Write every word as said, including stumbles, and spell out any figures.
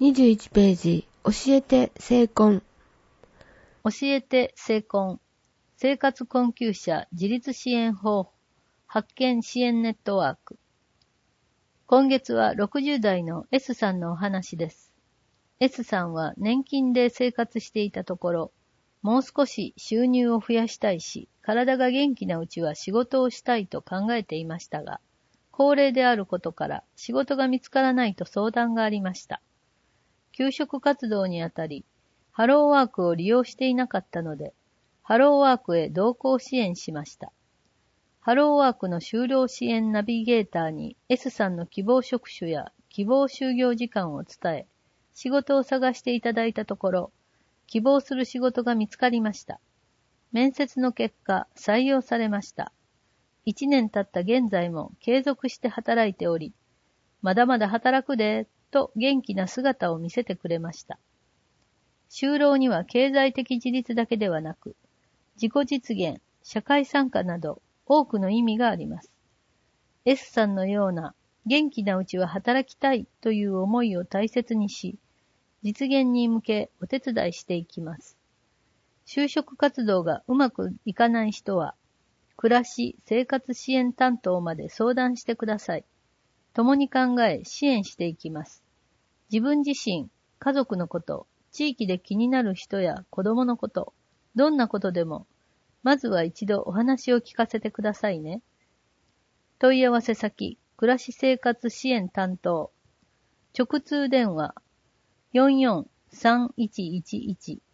にじゅういちページ、教えて成婚。 教えて成婚。生活困窮者自立支援法発見支援ネットワーク。今月はろくじゅう代の S さんのお話です。S さんは年金で生活していたところ、もう少し収入を増やしたいし、体が元気なうちは仕事をしたいと考えていましたが、高齢であることから仕事が見つからないと相談がありました。求職活動にあたり、ハローワークを利用していなかったので、ハローワークへ同行支援しました。ハローワークの就労支援ナビゲーターに S さんの希望職種や希望就業時間を伝え、仕事を探していただいたところ、希望する仕事が見つかりました。面接の結果、採用されました。一年経った現在も継続して働いており、まだまだ働くで、と元気な姿を見せてくれました。就労には経済的自立だけではなく、自己実現、社会参加など多くの意味があります。S さんのような元気なうちは働きたいという思いを大切にし、実現に向けお手伝いしていきます。就職活動がうまくいかない人は、暮らし生活支援担当まで相談してください。共に考え支援していきます。自分自身、家族のこと、地域で気になる人や子供のこと、どんなことでも、まずは一度お話を聞かせてくださいね。問い合わせ先、暮らし生活支援担当。直通電話 よんよんさんいちいちいち